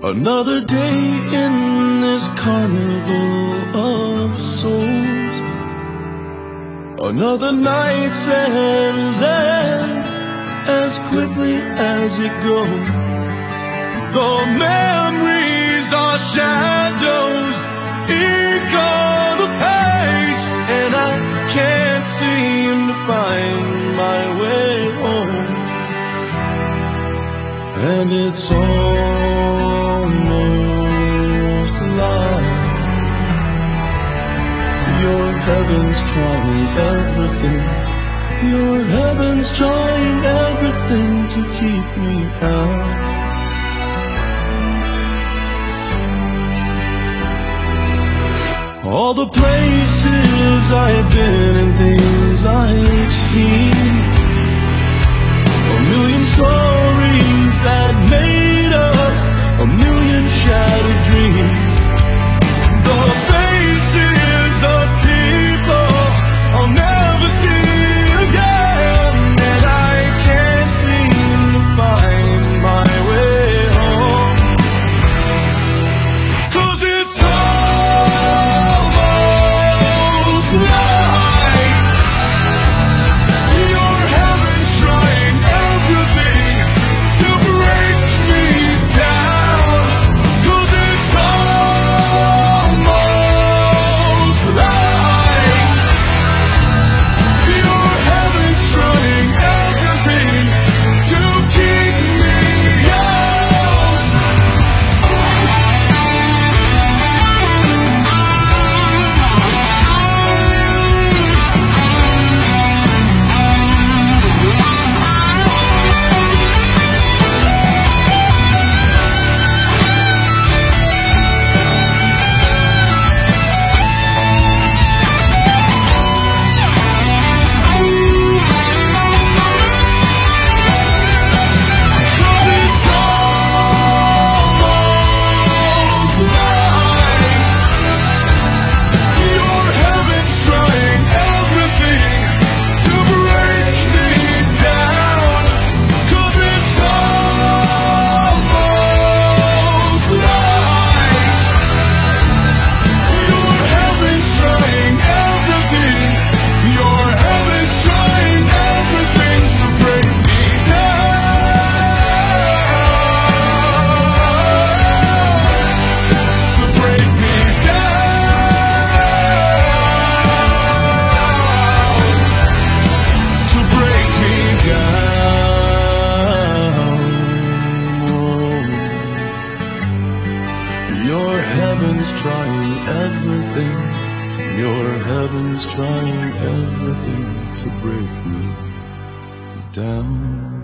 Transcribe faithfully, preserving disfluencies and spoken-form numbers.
Another day in this carnival of souls. Another night ends and as quickly as it goes. The memories are shadows, ink on the page, and I can't seem to find my way home. And it's almost like your heaven's trying everything. Your heaven's trying everything to keep me out. All the places I've been and things I've seen, a million stories that made up a million shattered dreams. The faces of people I'll never see again, and I can't seem to find my way home. 'Cause it's almost like your heaven's trying everything to break me down. 'Cause it's almost like your heaven's trying everything to keep me out. Your heaven's trying everything. Your heaven's trying everything to break me down.